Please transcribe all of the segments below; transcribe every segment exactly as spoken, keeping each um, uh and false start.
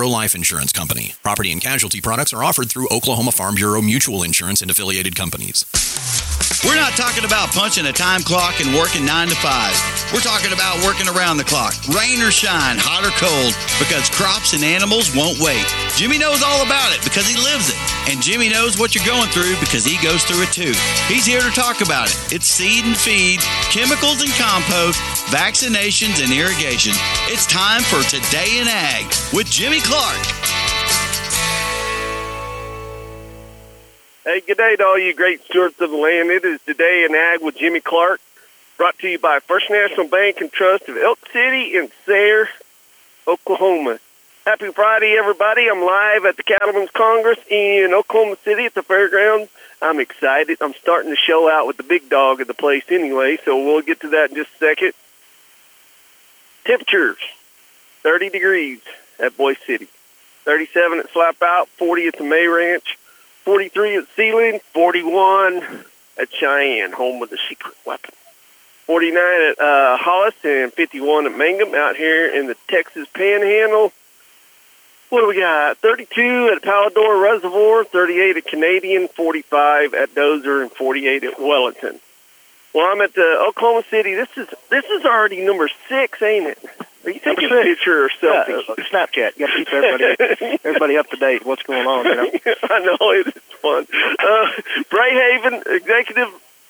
Life Insurance Company. Property and casualty products are offered through Oklahoma Farm Bureau Mutual Insurance and affiliated companies. We're not talking about punching a time clock and working nine to five. We're talking about working around the clock, rain or shine, hot or cold, because crops and animals won't wait. Jimmy knows all about it because he lives it. And Jimmy knows what you're going through because he goes through it too. He's here to talk about it. It's seed and feed, chemicals and compost, vaccinations and irrigation. It's time for Today in Ag with Jimmy Clark. Hey, good day to all you great stewards of the land. It is Today in Ag with Jimmy Clark, brought to you by First National Bank and Trust of Elk City and Sayre, Oklahoma. Happy Friday, everybody. I'm live at the Cattlemen's Congress in Oklahoma City at the fairgrounds. I'm excited. I'm starting the show out with the big dog of the place anyway, so we'll get to that in just a second. Temperatures, thirty degrees at Boise City, thirty-seven at Slap Out, forty at the May Ranch, forty-three at Sealing, forty-one at Cheyenne, home of the secret weapon, forty-nine at uh, Hollis, and fifty-one at Mangum out here in the Texas Panhandle. What do we got? thirty-two at Palador Reservoir, thirty-eight at Canadian, forty-five at Dozer, and forty-eight at Wellington. Well, I'm at the Oklahoma City. This is this is already number six, ain't it? Are you taking a picture or something? Yeah, Snapchat. You got to keep everybody, everybody up to date. What's going on? You know? I know it is fun. Uh, Brayhaven, Executive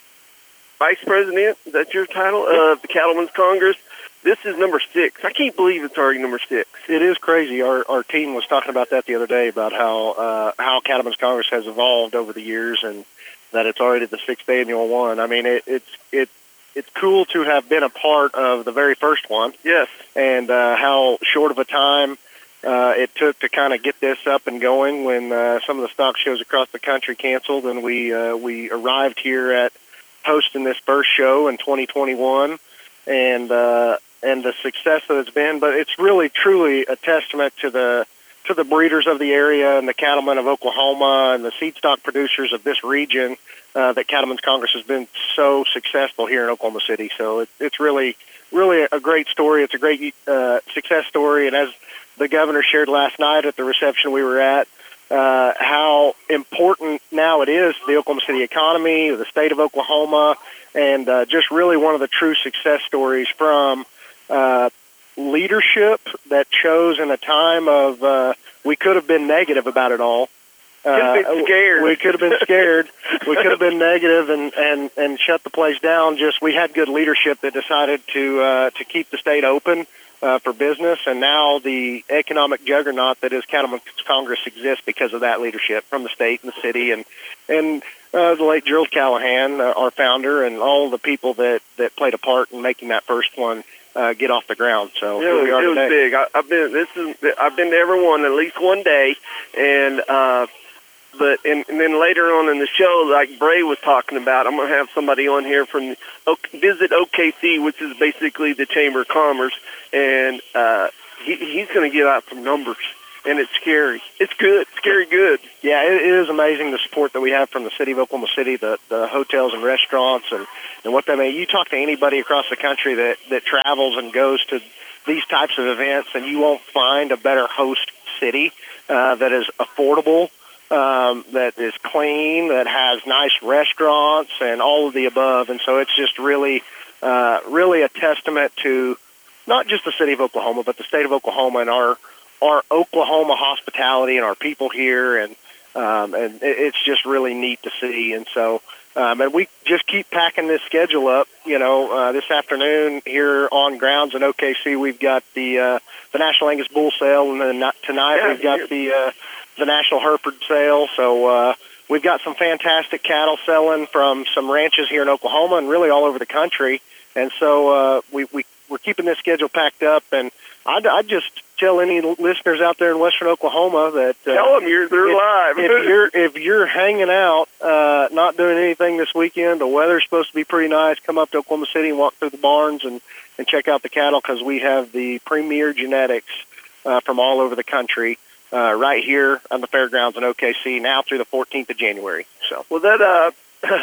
Vice President. Is that your title? Of the Cattlemen's Congress. This is number six. I can't believe it's already number six. It is crazy. Our our team was talking about that the other day about how uh, how Cattlemen's Congress has evolved over the years, and that it's already the sixth annual one. I mean, it, it's it. It's cool to have been a part of the very first one. Yes. And uh, how short of a time uh, it took to kind of get this up and going when uh, some of the stock shows across the country canceled, and we uh, we arrived here at hosting this first show in twenty twenty-one, and uh, and the success that it's been. But it's really truly a testament to the to the breeders of the area and the cattlemen of Oklahoma and the seed stock producers of this region. Uh, that Cattlemen's Congress has been so successful here in Oklahoma City. So it, it's really, really a great story. It's a great uh, success story. And as the governor shared last night at the reception we were at, uh, how important now it is to the Oklahoma City economy, the state of Oklahoma, and uh, just really one of the true success stories from uh, leadership that chose in a time of uh, we could have been negative about it all. Could have been scared. Uh, we could have been scared. We could have been negative and, and, and shut the place down. Just we had good leadership that decided to uh, to keep the state open uh, for business, and now the economic juggernaut that is Cattlemen's Congress exists because of that leadership from the state and the city, and and uh, the late Gerald Callahan, uh, our founder, and all the people that, that played a part in making that first one uh, get off the ground. So it was, it was big. I, I've been this is I've been to every one at least one day, and. Uh, But and, and then later on in the show, like Bray was talking about, I'm going to have somebody on here from Visit O K C, which is basically the Chamber of Commerce, and uh, he, he's going to give out some numbers, and it's scary. It's good, scary good. Yeah, it is amazing the support that we have from the city of Oklahoma City, the, the hotels and restaurants, and, and what they may. You talk to anybody across the country that, that travels and goes to these types of events, and you won't find a better host city uh, that is affordable, Um, that is clean, that has nice restaurants, and all of the above. And so it's just really, uh, really a testament to not just the city of Oklahoma, but the state of Oklahoma and our our Oklahoma hospitality and our people here. And um, and it's just really neat to see. And so, um, and we just keep packing this schedule up. You know, uh, this afternoon here on grounds in O K C, we've got the uh, the National Angus Bull Sale, and then tonight yeah, we've got the uh, the National Hereford Sale. So uh, we've got some fantastic cattle selling from some ranches here in Oklahoma and really all over the country. And so uh, we, we, we're keeping this schedule packed up. And I'd, I'd just tell any listeners out there in western Oklahoma that uh, tell them you're they're if, live. if you're if you're hanging out, uh, not doing anything this weekend, the weather's supposed to be pretty nice. Come up to Oklahoma City and walk through the barns and, and check out the cattle, because we have the premier genetics uh, from all over the country. Uh, right here on the fairgrounds in O K C now through the fourteenth of January. So, well, that uh,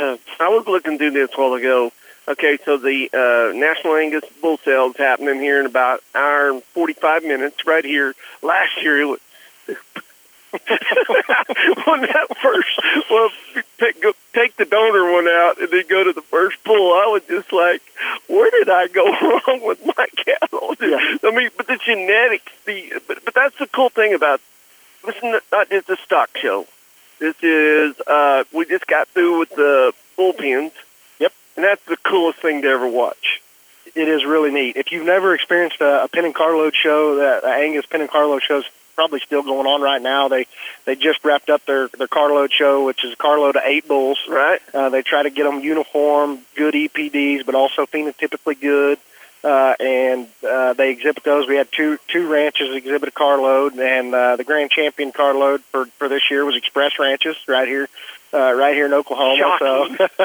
I was looking through this a while ago. Okay, so the uh, National Angus Bull Sale is happening here in about an hour and forty-five minutes right here. Last year it was when that first, well, take, go, take the donor one out and then go to the first bull, I was just like, where did I go wrong with my cattle? Yeah. I mean, but the genetics, the but, but that's the cool thing about this is not just a stock show. This is, uh, we just got through with the bullpens. Yep. And that's the coolest thing to ever watch. It is really neat. If you've never experienced a, a pen and carload show, that uh, Angus pen and carload show's probably still going on right now. They they just wrapped up their, their carload show, which is a carload of eight bulls. Right. Uh, they try to get them uniform, good E P Ds, but also phenotypically good. Uh, and uh, they exhibit those. We had two two ranches exhibit a carload, and uh, the grand champion carload for, for this year was Express Ranches right here, uh, right here in Oklahoma. Shocking. So,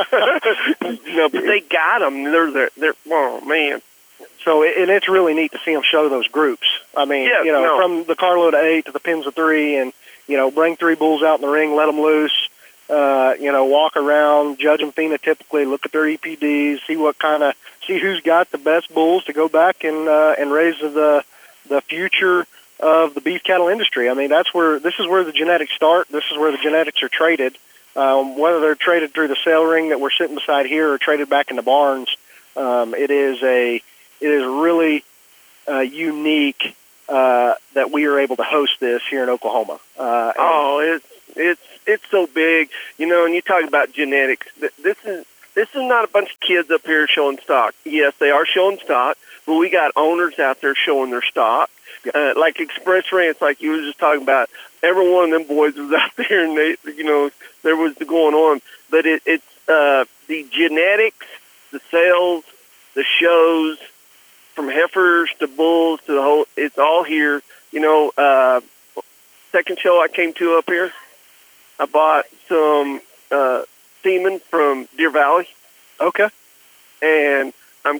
no, but they got them. They're they're, they're oh man. So and it's really neat to see them show those groups. I mean, yes, you know, no. from the carload of eight to the pins of three, and you know, bring three bulls out in the ring, let them loose. Uh, you know, walk around, judge them phenotypically, look at their E P Ds, see what kind of, see who's got the best bulls to go back and uh, and raise the the future of the beef cattle industry. I mean, that's where this is where the genetics start. This is where the genetics are traded. Um, whether they're traded through the sale ring that we're sitting beside here or traded back in the barns, um, it is a it is really uh, unique uh, that we are able to host this here in Oklahoma. Uh, oh, it's it's it's so big, you know. And you talk about genetics. This is this is not a bunch of kids up here showing stock. Yes, they are showing stock, but we got owners out there showing their stock. Uh, like Express Ranch, like you were just talking about. Every one of them boys was out there, and they, you know, there was the going on. But it, it's uh, the genetics, the sales, the shows, from heifers to bulls to the whole. It's all here. You know, uh, second show I came to up here, I bought some uh, semen from Deer Valley. Okay. And I'm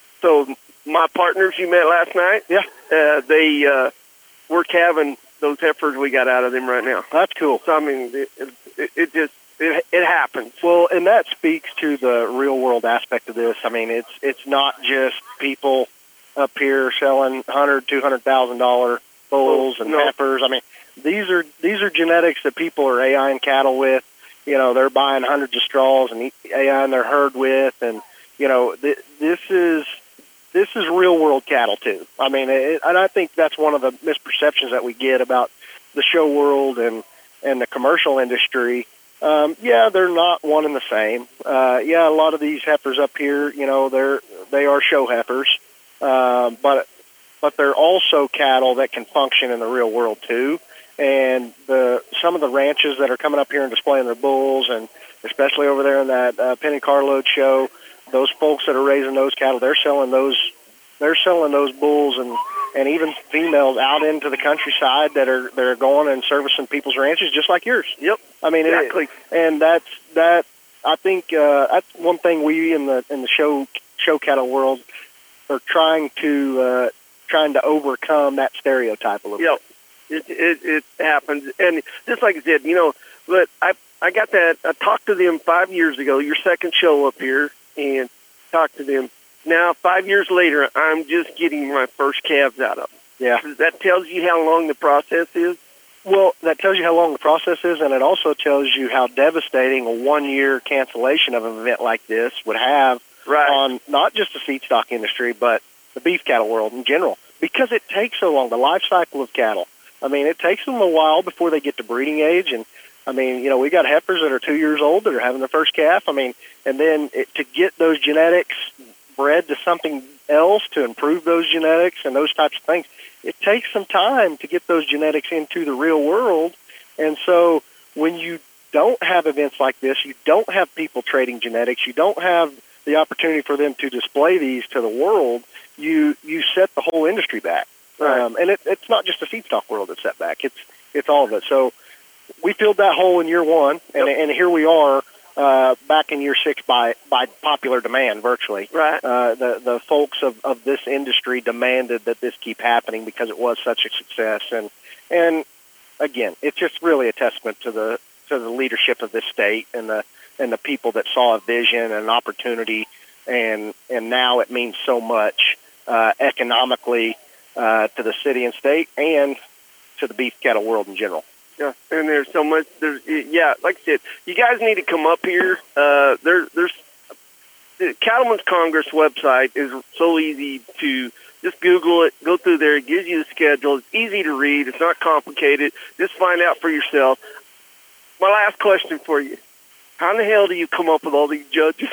so my partners you met last night. Yeah. Uh, they uh, we're calving those heifers we got out of them right now. That's cool. So I mean, it, it, it just it it happens. Well, and that speaks to the real world aspect of this. I mean, it's it's not just people up here selling hundred, two hundred thousand dollar bulls and no. heifers. I mean, these are these are genetics that people are AIing cattle with. You know, they're buying hundreds of straws and AIing their herd with, and you know, th- this is this is real world cattle too. I mean, it, and I think that's one of the misperceptions that we get about the show world and and the commercial industry. Um, yeah, they're not one and the same. Uh, yeah, a lot of these heifers up here, you know, they're they are show heifers, uh, but but they're also cattle that can function in the real world too. And the some of the ranches that are coming up here and displaying their bulls, and especially over there in that uh, Penny Carload show, those folks that are raising those cattle, they're selling those they're selling those bulls and, and even females out into the countryside that are that are going and servicing people's ranches just like yours. Yep, I mean, exactly. It, and that's that. I think uh, that's one thing we in the in the show show cattle world are trying to uh, trying to overcome that stereotype a little yep. bit. It, it it happens, and just like I said, you know, but I I got that. I talked to them five years ago. Your second show up here, and talked to them. Now five years later, I'm just getting my first calves out of them. Yeah, that tells you how long the process is. Well, that tells you how long the process is, and it also tells you how devastating a one-year cancellation of an event like this would have right. on not just the feed stock industry, but the beef cattle world in general, because it takes so long. The life cycle of cattle. I mean, it takes them a while before they get to breeding age. And, I mean, you know, we got heifers that are two years old that are having their first calf. I mean, and then it, to get those genetics bred to something else to improve those genetics and those types of things, it takes some time to get those genetics into the real world. And so when you don't have events like this, you don't have people trading genetics, you don't have the opportunity for them to display these to the world, you, you set the whole industry back. Right. Um, and it, it's not just the feedstock world that's set back. It's it's all of it. So we filled that hole in year one, and, yep. and here we are uh, back in year six by, by popular demand, virtually. Right. Uh, the the folks of, of this industry demanded that this keep happening because it was such a success. And and again, it's just really a testament to the to the leadership of this state and the and the people that saw a vision and an opportunity, and and now it means so much uh, economically. Uh, to the city and state, and to the beef cattle world in general. Yeah, and there's so much. There's yeah, like I said, you guys need to come up here. Uh, there, there's the Cattlemen's Congress website is so easy to just Google it, go through there. It gives you the schedule. It's easy to read. It's not complicated. Just find out for yourself. My last question for you: how in the hell do you come up with all these judges?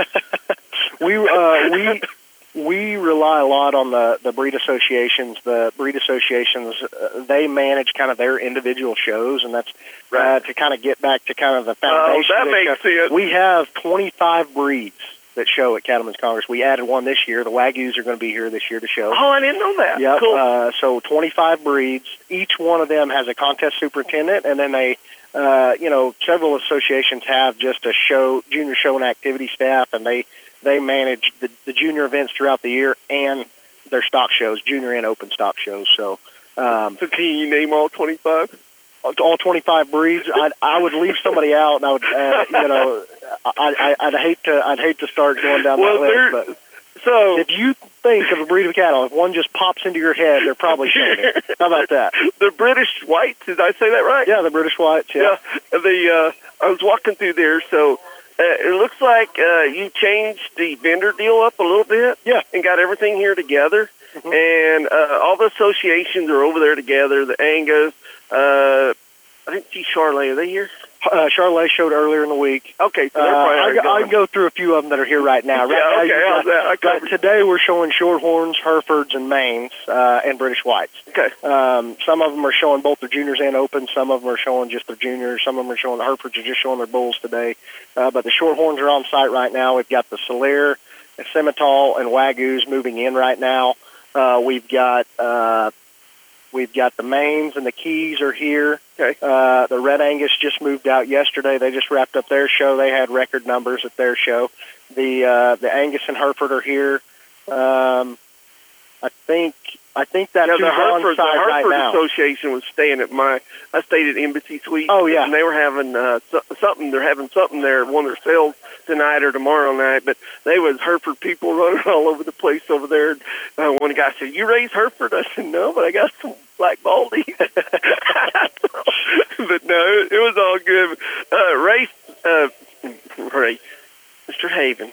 we uh, we. We rely a lot on the, the breed associations. The breed associations, uh, they manage kind of their individual shows, and that's right. uh, to kind of get back to kind of the foundation. Oh, that makes show. sense. We have twenty-five breeds that show at Cattlemen's Congress. We added one this year. The Wagyus are going to be here this year to show. Oh, I didn't know that. Yep. Cool. Uh, so twenty-five breeds. Each one of them has a contest superintendent, and then they, uh, you know, several associations have just a show, junior show and activity staff, and they They manage the, the junior events throughout the year and their stock shows, junior and open stock shows. So, um, so can you name all twenty-five? All twenty-five breeds. I I would leave somebody out, and I would, uh, you know, I, I I'd hate to I'd hate to start going down well, that list. But so if you think of a breed of cattle, if one just pops into your head, they're probably showing it. How about that? The British Whites. Did I say that right? Yeah, the British Whites. Yeah. yeah the uh, I was walking through there, so. Uh, it looks like uh, you changed the vendor deal up a little bit, yeah, and got everything here together. Mm-hmm. And uh, all the associations are over there together. The Angus, uh, I didn't see Charlet. Are they here? Uh, Charlet showed earlier in the week. Okay, so they're uh, probably I, I can go through a few of them that are here right now. Right yeah, now, okay, how's that? I but today we're showing Shorthorns, Herefords, and Maines, uh, and British Whites. Okay. Um, some of them are showing both their juniors and opens. Some of them are showing just their juniors. Some of them are showing the Herefords are just showing their bulls today. Uh, but the Shorthorns are on site right now. We've got the Solaire, Simmental, and Wagyus moving in right now. Uh, we've got uh, we've got the Maines and the Keys are here. Okay. Uh, the Red Angus just moved out yesterday. They just wrapped up their show. They had record numbers at their show. The uh, the Angus and Hereford are here. Um, I think I think that's yeah, the Hereford, on site the Hereford right now. Association was staying at my. I stayed at Embassy Suites. Oh yeah, and they were having uh, so, something. They're having something there. One of their sales tonight or tomorrow night. But they was Hereford people running all over the place over there. Uh, one guy said, "You raised Hereford?" I said, "No, but I got some black baldies." But no, it was all good. Uh, Ray, uh, Ray, Mister Haven,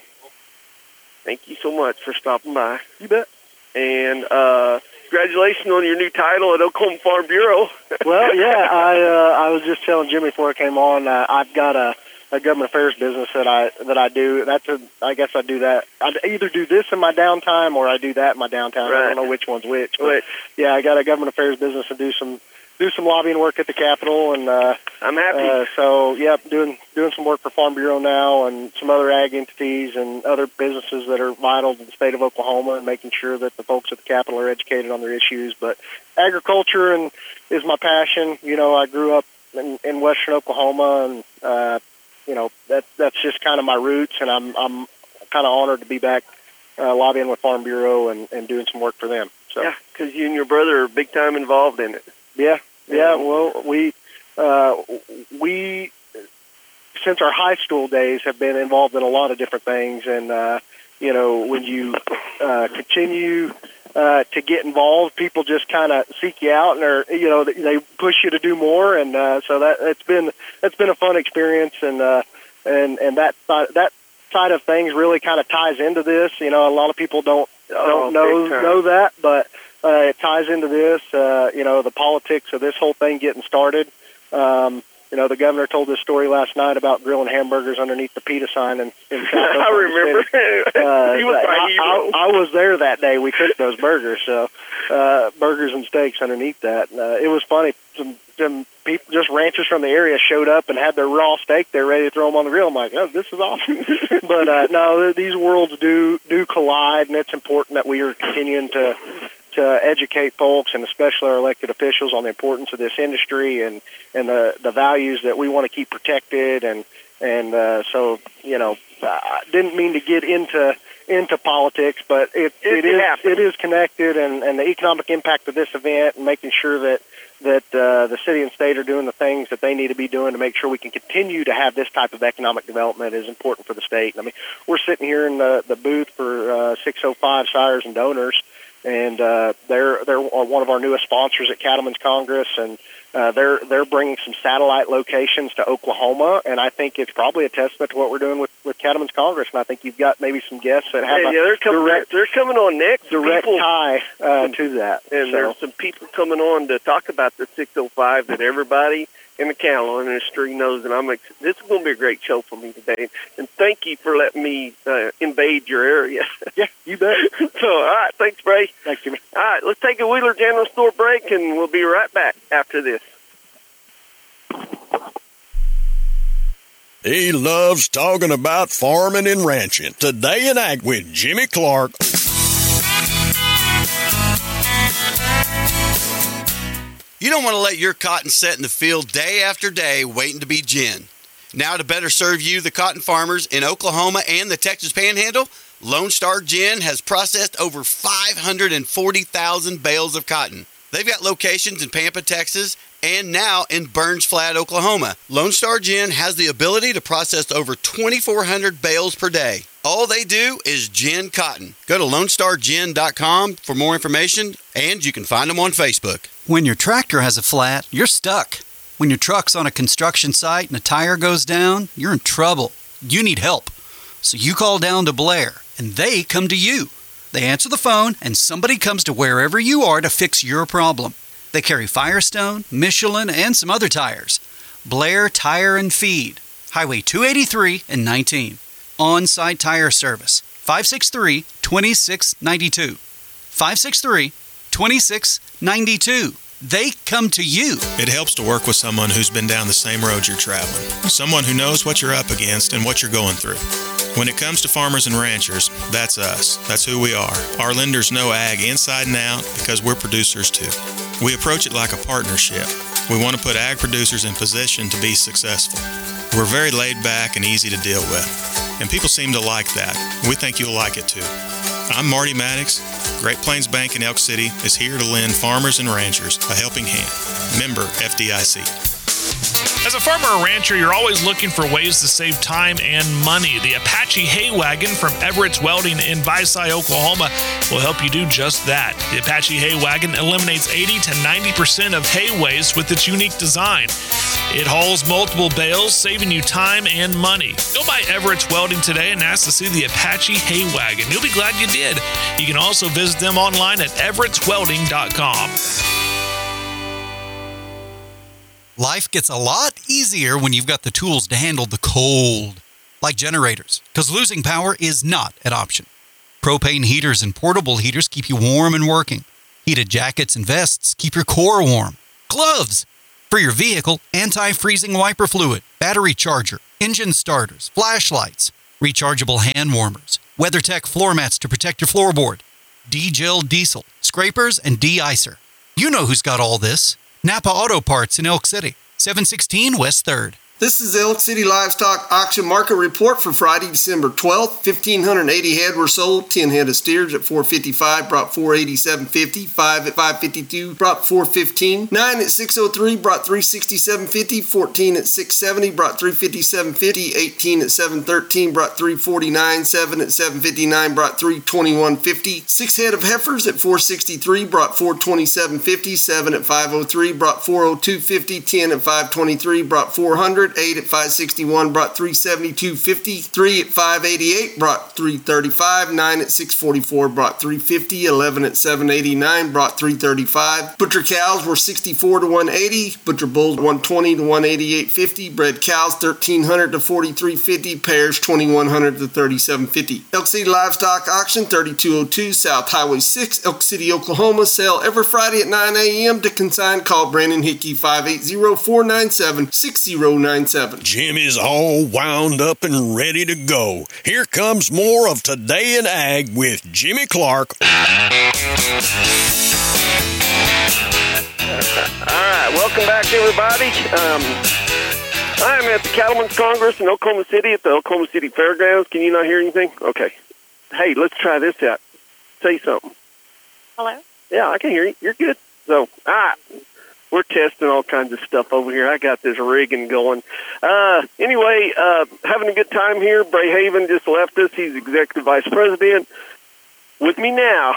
thank you so much for stopping by. You bet. And uh, congratulations on your new title at Oklahoma Farm Bureau. Well, yeah, I uh, I was just telling Jimmy before I came on. Uh, I've got a, a government affairs business that I that I do. That's a, I guess I do that. I either do this in my downtime or I do that in my downtime. Right. I don't know which one's which. But Wait. yeah, I got a government affairs business and do some do some lobbying work at the Capitol, and uh, I'm happy. Uh, so, yeah, doing doing some work for Farm Bureau now and some other ag entities and other businesses that are vital to the state of Oklahoma, and making sure that the folks at the Capitol are educated on their issues. But agriculture and is my passion. You know, I grew up in, in western Oklahoma, and uh, you know that that's just kind of my roots, and I'm I'm kind of honored to be back uh, lobbying with Farm Bureau and, and doing some work for them. So. Yeah, because you and your brother are big time involved in it. Yeah, yeah. Well, we uh, we since our high school days have been involved in a lot of different things, and uh, you know, when you uh, continue uh, to get involved, people just kind of seek you out, and are you know they push you to do more, and uh, so that it's been it's been a fun experience, and uh, and and that that side of things really kind of ties into this. You know, a lot of people don't don't oh, know know that, but. Uh, it ties into this, uh, you know, the politics of this whole thing getting started. Um, you know, the governor told this story last night about grilling hamburgers underneath the PETA sign in, in South I remember. Uh, he was my I, hero. I, I was there that day. We cooked those burgers, so uh, burgers and steaks underneath that. Uh, it was funny. Some, some people, just ranchers from the area, showed up and had their raw steak there ready to throw them on the grill. I'm like, oh, this is awesome. But uh, no, these worlds do do collide, and it's important that we are continuing to. to educate folks, and especially our elected officials, on the importance of this industry and, and the, the values that we want to keep protected. And, and uh, so, you know, I didn't mean to get into into politics, but it, it, it, is, it is connected, and, and the economic impact of this event, and making sure that, that uh, the city and state are doing the things that they need to be doing to make sure we can continue to have this type of economic development is important for the state. I mean, we're sitting here in the, the booth for uh, six oh five Sires and Donors, and uh, they're they're one of our newest sponsors at Cattlemen's Congress, and uh, they're they're bringing some satellite locations to Oklahoma, and I think it's probably a testament to what we're doing with, with Cattlemen's Congress. And I think you've got maybe some guests that have yeah, a yeah, they're coming, direct they're coming on next. direct people, tie uh, to that, and so. there's some people coming on to talk about the six oh five that everybody in the cattle industry knows, and I'm ex- this is going to be a great show for me today. And thank you for letting me uh, invade your area. Yeah, you bet. So, all right, thanks, Bray. Thanks, Jimmy. All right, let's take a Wheeler General Store break, and we'll be right back after this. He loves talking about farming and ranching. Today in Ag with Jimmy Clark. You don't want to let your cotton set in the field day after day waiting to be gin. Now, to better serve you, the cotton farmers in Oklahoma and the Texas Panhandle, Lone Star Gin has processed over five hundred forty thousand bales of cotton. They've got locations in Pampa, Texas, and now in Burns Flat, Oklahoma. Lone Star Gin has the ability to process over twenty-four hundred bales per day. All they do is gin cotton. Go to lone star gin dot com for more information, and you can find them on Facebook. When your tractor has a flat, you're stuck. When your truck's on a construction site and a tire goes down, you're in trouble. You need help. So you call down to Blair, and they come to you. They answer the phone, and somebody comes to wherever you are to fix your problem. They carry Firestone, Michelin, and some other tires. Blair Tire and Feed, Highway two eighty-three and nineteen. On-site tire service, five six three, two six nine two. five six three, two six nine two. They come to you. It helps to work with someone who's been down the same road you're traveling. Someone who knows what you're up against and what you're going through. When it comes to farmers and ranchers, that's us. That's who we are. Our lenders know ag inside and out because we're producers too. We approach it like a partnership. We want to put ag producers in position to be successful. We're very laid back and easy to deal with. And people seem to like that. We think you'll like it too. I'm Marty Maddox. Great Plains Bank in Elk City is here to lend farmers and ranchers a helping hand. Member F D I C. As a farmer or rancher, you're always looking for ways to save time and money. The Apache Hay Wagon from Everett's Welding in Visay, Oklahoma will help you do just that. The Apache Hay Wagon eliminates eighty to ninety percent of hay waste with its unique design. It hauls multiple bales, saving you time and money. Go by Everett's Welding today and ask to see the Apache Hay Wagon. You'll be glad you did. You can also visit them online at everetts welding dot com. Life gets a lot easier when you've got the tools to handle the cold, like generators, because losing power is not an option. Propane heaters and portable heaters keep you warm and working. Heated jackets and vests keep your core warm. Gloves for your vehicle, anti-freezing wiper fluid, battery charger, engine starters, flashlights, rechargeable hand warmers, WeatherTech floor mats to protect your floorboard, D-Gel diesel, scrapers, and de-icer. You know who's got all this. Napa Auto Parts in Elk City, seven sixteen West third. This is the Elk City Livestock Auction Market Report for Friday, December twelfth. fifteen eighty head were sold. ten head of steers at four fifty-five brought four eighty-seven fifty. five at five fifty-two brought four fifteen. nine at six oh three brought three sixty-seven fifty. fourteen at six seventy brought three fifty-seven fifty. eighteen at seven thirteen brought three forty-nine. seven at seven fifty-nine brought three twenty-one fifty. six head of heifers at four sixty-three brought four twenty-seven fifty. seven at five oh three brought four oh two fifty. ten at five twenty-three brought four hundred. eight at five sixty-one brought three seventy-two fifty. three at five eighty-eight brought three thirty-five. nine at six forty-four brought three fifty. eleven at seven eighty-nine brought three thirty-five. Butcher cows were sixty-four to one eighty. Butcher bulls one twenty to one eighty-eight fifty. Bred cows thirteen hundred to forty-three fifty. Pairs twenty-one hundred to thirty-seven fifty. Elk City Livestock Auction thirty-two oh two South Highway six, Elk City, Oklahoma. Sale every Friday at nine a.m. To consign, call Brandon Hickey five eight zero, four nine seven, six zero nine seven. Jim is all wound up and ready to go. Here comes more of Today in Ag with Jimmy Clark. All right, welcome back, everybody. Um, I'm at the Cattlemen's Congress in Oklahoma City at the Oklahoma City Fairgrounds. Can you not hear anything? Okay. Hey, let's try this out. Say something. Hello? Yeah, I can hear you. You're good. So, all right. We're testing all kinds of stuff over here. I got this rigging going. Uh, anyway, uh, having a good time here. Bray Haven just left us. He's Executive Vice President. With me now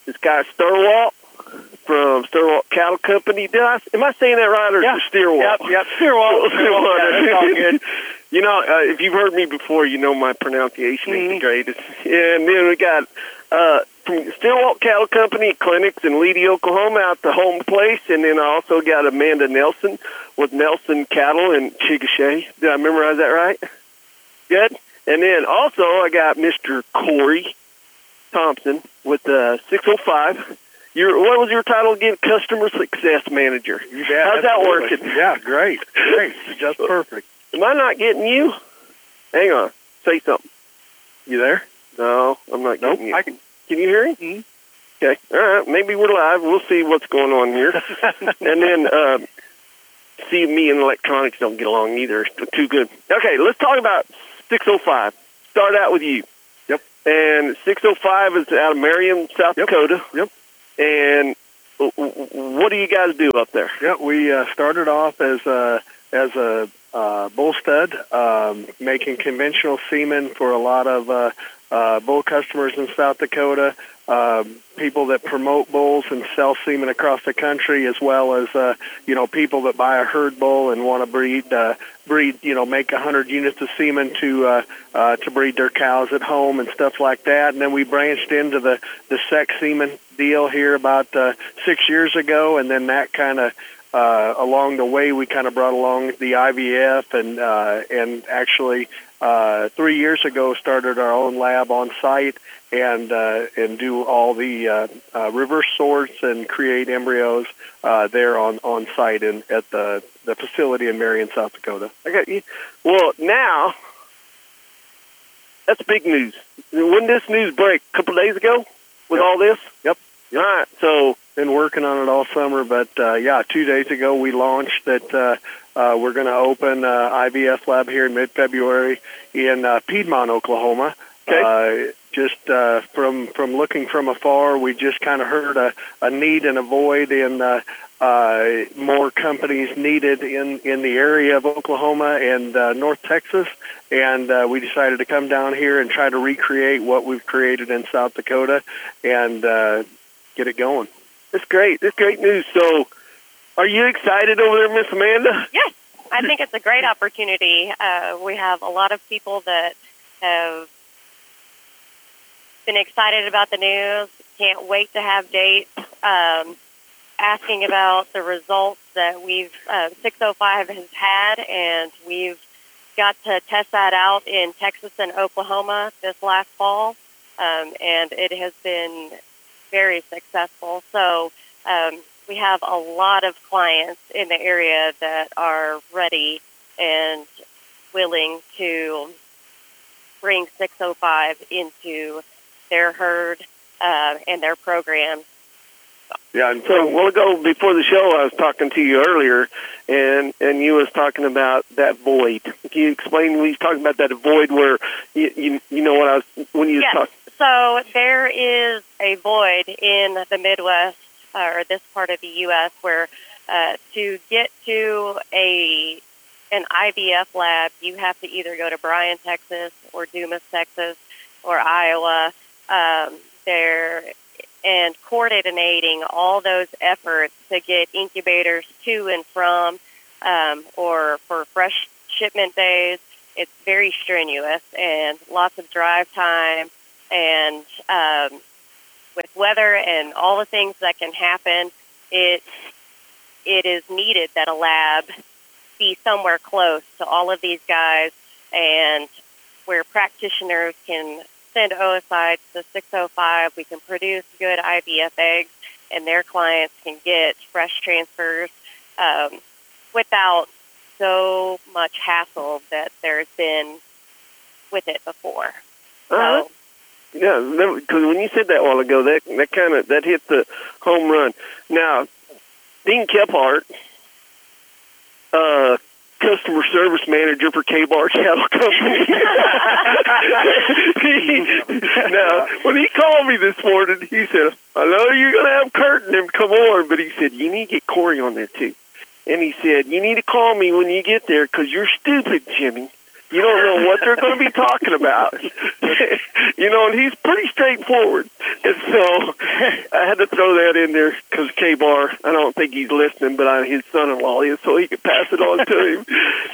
this guy Sturwalt from Sturwalt Cattle Company. Did I, am I saying that right, or yeah. is it Steerwalt? Yep, yep, Steerwalt. Steerwalt. Yeah, that's all good. You know, uh, if you've heard me before, you know my pronunciation mm-hmm. ain't the greatest. And then we got uh, from Steerwalt Cattle Company clinics in Leedy, Oklahoma, out to home place. And then I also got Amanda Nelson with Nelson Cattle in Chickasha. Did I memorize that right? Good. And then also I got Mister Corey Thompson with uh, six oh five. Your, what was your title again? Customer Success Manager. You bet. How's that working? Yeah, great. Great. Just perfect. Am I not getting you? Hang on. Say something. You there? No, I'm not nope, getting you. I can. Can you hear me? Mm-hmm. Okay. All right. Maybe we're live. We'll see what's going on here. And then, uh, see, me and electronics don't get along either. It's too good. Okay, let's talk about six oh five. Start out with you. Yep. And six oh five is out of Marion, South yep. Dakota. Yep. And what do you guys do up there? Yeah, we uh, started off as a as a uh, bull stud, um, making conventional semen for a lot of uh, uh, bull customers in South Dakota, um, people that promote bulls and sell semen across the country, as well as uh, you know people that buy a herd bull and want to breed uh, breed you know make a hundred units of semen to uh, uh, to breed their cows at home and stuff like that. And then we branched into the the sex semen deal here about uh, six years ago, and then that kind of uh, along the way we kind of brought along the I V F, and uh, and actually uh, three years ago started our own lab on site and uh, and do all the uh, uh, reverse sorts and create embryos uh, there on, on site in at the the facility in Marion, South Dakota. Okay, well now that's big news. When did this news break? A couple of days ago with yep. all this? Yep. All right, so been working on it all summer, but uh, yeah, two days ago we launched that uh, uh, we're going to open uh, I V F lab here in mid-February in uh, Piedmont, Oklahoma. Okay. Uh, just uh, from from looking from afar, we just kind of heard a, a need and a void in uh, uh, more companies needed in, in the area of Oklahoma and uh, North Texas, and uh, we decided to come down here and try to recreate what we've created in South Dakota and uh, get it going. That's great. That's great news. So, are you excited over there, Miss Amanda? Yes, I think it's a great opportunity. Uh, we have a lot of people that have been excited about the news, can't wait to have dates, um, asking about the results that we've, uh, six oh five has had, and we've got to test that out in Texas and Oklahoma this last fall, um, and it has been very successful. So um, we have a lot of clients in the area that are ready and willing to bring six oh five into their herd uh, and their programs. Yeah, and so a while ago before the show, I was talking to you earlier, and, and you was talking about that void. Can you explain when you was talking about that void where, you you, you know what I was, when you yes. was talking? So there is a void in the Midwest, uh, or this part of the U S, where uh, to get to a an I V F lab, you have to either go to Bryan, Texas, or Dumas, Texas, or Iowa. Um, there and coordinating all those efforts to get incubators to and from, um, or for fresh shipment days, it's very strenuous and lots of drive time. And um, with weather and all the things that can happen, it it is needed that a lab be somewhere close to all of these guys, and where practitioners can send oocytes to six oh five, we can produce good I V F eggs, and their clients can get fresh transfers um, without so much hassle that there's been with it before. Uh-huh. So, yeah, because when you said that a while ago, that that kind of that hit the home run. Now, Dean Kephart, uh, customer service manager for K-Bar Cattle Company. he, now, when he called me this morning, he said, "I know you're going to have Kurt and them come on," but he said, "You need to get Corey on there too." And he said, "You need to call me when you get there because you're stupid, Jimmy. You don't know what they're going to be talking about. You know, and he's pretty straightforward. And so I had to throw that in there because K-Bar, I don't think he's listening, but I, his son-in-law is, so he can pass it on to him.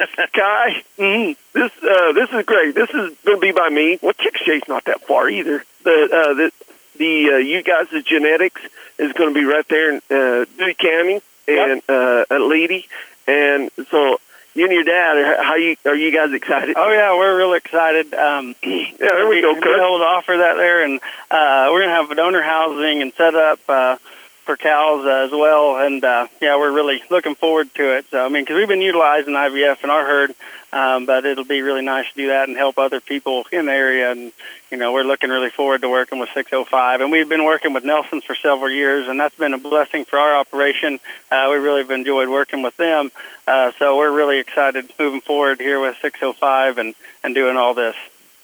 Kai, mm-hmm, this uh, this is great. This is going to be by me. Well, Chickasha's not that far either. The uh, the the uh, you guys' genetics is going to be right there in uh, Dewey County and yep. uh, at Leedy, and so. You and your dad, how you are you guys excited? Oh yeah, we're really excited. Um, yeah, there we go. We'll be able to offer that there, and uh, we're gonna have donor housing and set up uh, for cows uh, as well. And uh, yeah, we're really looking forward to it. So I mean, because we've been utilizing I V F in our herd, um, but it'll be really nice to do that and help other people in the area. And you know, we're looking really forward to working with six oh five. And we've been working with Nelson's for several years, and that's been a blessing for our operation. Uh, we really have enjoyed working with them. Uh, so we're really excited moving forward here with six oh five and, and doing all this.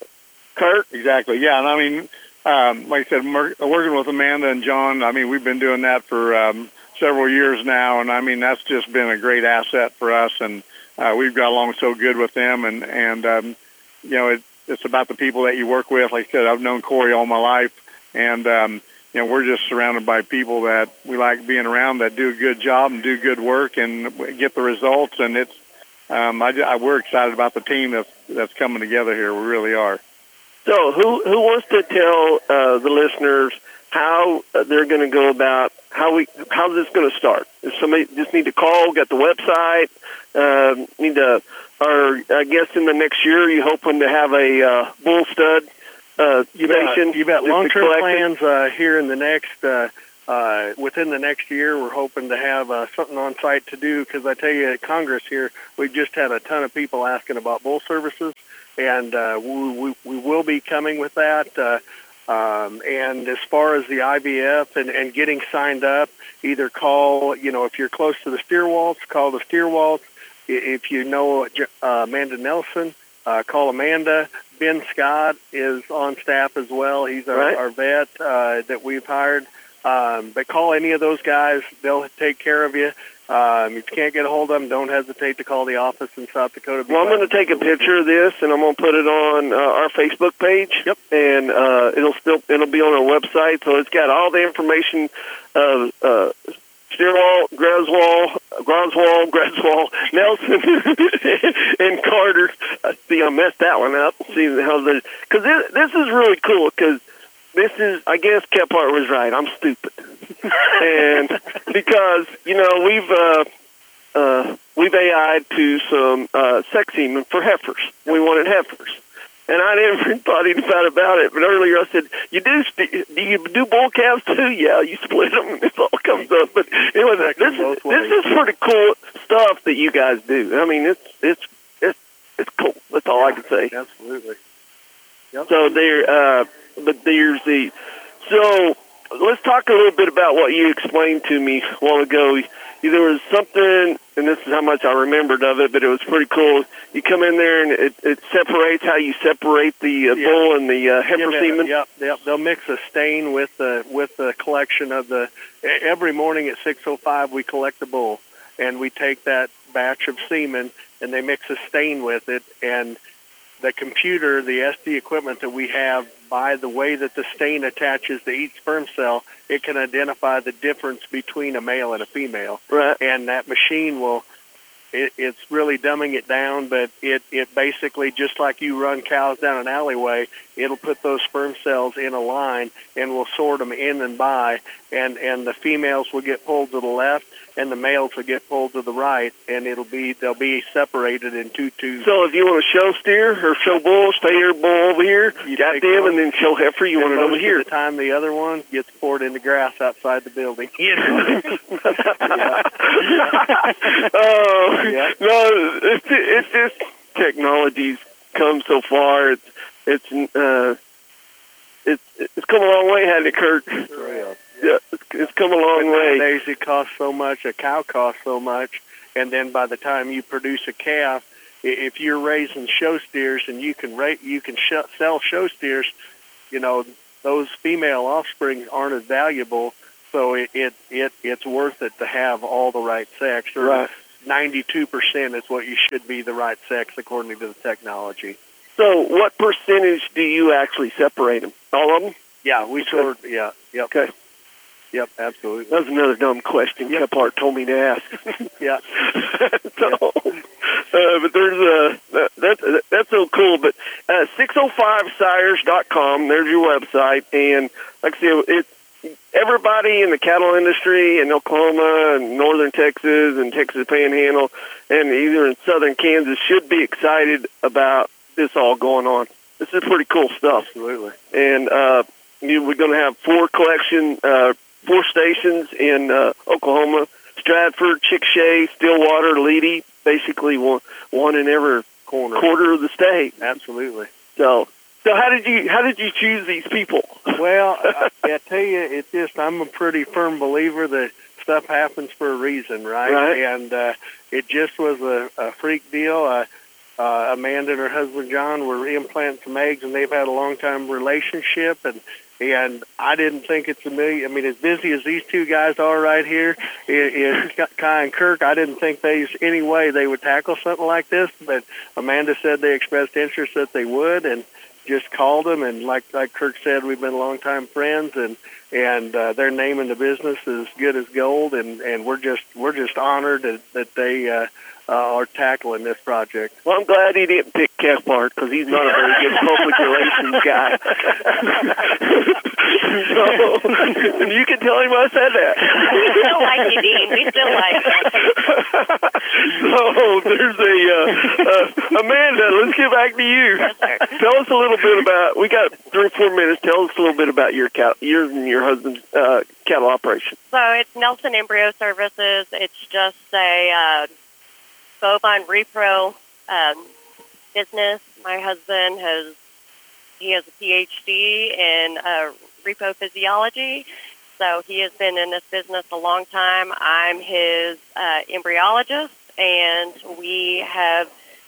Kurt? Exactly, yeah. And I mean, um, like I said, mer- working with Amanda and John, I mean, we've been doing that for um, several years now, and I mean, that's just been a great asset for us, and uh, we've got along so good with them, and, and um, you know, it, it's about the people that you work with. Like I said, I've known Corey all my life, and um, you know, we're just surrounded by people that we like being around, that do a good job and do good work and get the results. And it's, um, I, I, we're excited about the team that's, that's coming together here. We really are. So who, who wants to tell uh, the listeners how they're going to go about how we, how's this going to start? If somebody just need to call, got the website, uh, need to, or I guess in the next year, you're hoping to have a uh, bull stud Uh, you bet. You bet. Long-term plans uh, here in the next, uh, uh, within the next year, we're hoping to have uh, something on site to do. Because I tell you, at Congress here, we've just had a ton of people asking about bull services, and uh, we, we we will be coming with that. Uh, um, and as far as the I V F and, and getting signed up, either call, you know, if you're close to the steer waltz, call the steer waltz. If you know uh, Amanda Nelson, uh, call Amanda. Ben Scott is on staff as well. He's our, right. our vet uh, that we've hired. Um, but call any of those guys. They'll take care of you. Um, if you can't get a hold of them, don't hesitate to call the office in South Dakota. Well, I'm going to take a picture of this, and I'm going to put it on uh, our Facebook page. Yep. And uh, it'll still it'll be on our website, so it's got all the information of uh, Steerwalt, Greswold, Groswald, Greswold, Nelson, and Carter. Uh, see, I messed that one up. See how the because this, this is really cool because this is, I guess Kephart was right. I'm stupid, and because you know we've uh, uh, we've A I'd to some uh, sex semen for heifers. We wanted heifers. And I never thought anything about it. But earlier I said, "You do? Do you do bull calves too?" Yeah, you split them, and it all comes up. But anyway, this is this is pretty cool stuff that you guys do. I mean, it's it's it's it's cool. That's all I can say. Absolutely. Yep. So there, uh, but there's the. So let's talk a little bit about what you explained to me a while ago. There was something, and this is how much I remembered of it, but it was pretty cool. You come in there, and it, it separates how you separate the uh, yeah. bull and the uh, heifer yeah, semen. Yep, yep. They'll mix a stain with the with the collection of the. Every morning at six oh five, we collect the bull, and we take that batch of semen, and they mix a stain with it, and the computer, the S D equipment that we have, by the way that the stain attaches to each sperm cell, it can identify the difference between a male and a female. Right. And that machine will, it, it's really dumbing it down, but it, it basically, just like you run cows down an alleyway, it'll put those sperm cells in a line and will sort them in and by, and, and the females will get pulled to the left, and the males will get pulled to the right, and it'll be they'll be separated in two tubes. So if you want to show steer or show bull, stay your bull over here, you got them, and then show heifer, you want it over here. Most of the time, the other one gets poured into grass outside the building. Yeah. Oh, yeah. No, it's, it's just technology's come so far. It's it's uh, it's it's come a long way, hasn't it, Kurt? Sure. Yeah, it's, it's come a long way. Nowadays, it costs so much. A cow costs so much, and then by the time you produce a calf, if you're raising show steers and you can rate, you can sh- sell show steers, you know, those female offspring aren't as valuable. So it, it it it's worth it to have all the right sex. Or right. ninety-two percent is what you should be the right sex according to the technology. So what percentage do you actually separate them? All of them? Yeah, we sort. Yeah. Yep. Okay. Yep. Absolutely. That was another dumb question Yep. Kephart told me to ask. Yeah. so, uh, but there's a uh, that's that's so cool. But uh, six oh five sires dot com. There's your website, and like I said, it everybody in the cattle industry in Oklahoma and northern Texas and Texas Panhandle, and either in southern Kansas should be excited about this all going on. This is pretty cool stuff. Absolutely. And uh, you, we're going to have four collection, uh, four stations in uh, Oklahoma: Stratford, Chickasha, Stillwater, Leedy. Basically, one one in every corner quarter of the state. Absolutely. So, so how did you how did you choose these people? Well, I, I tell you, it's just I'm a pretty firm believer that stuff happens for a reason, right? Right. And uh, it just was a, a freak deal. Uh, uh, Amanda and her husband John were implanting some eggs, and they've had a long time relationship, and and I didn't think it's a million. I mean, as busy as these two guys are right here, in Kai and Kirk, I didn't think there's any way they would tackle something like this. But Amanda said they expressed interest that they would, and just called them. And like like Kirk said, we've been longtime friends, and and uh, their name in the business is good as gold. And, and we're just we're just honored that, that they uh, uh, are tackling this project. Well, I'm glad he didn't pick Kephart because he's not a very good public relations guy. So, and you can tell him I said that. We still like you, Dean. We still like you. So there's a uh, uh, Amanda. Let's get back to you. Yes, sir. Tell us a little bit about. We got three or four minutes. Tell us a little bit about your cattle, your and your husband's uh, cattle operation. So it's Nelson Embryo Services. It's just a uh, bovine repro um, business. My husband has he has a P H D in uh, repo physiology. So he has been in this business a long time. I'm his uh, embryologist, and we have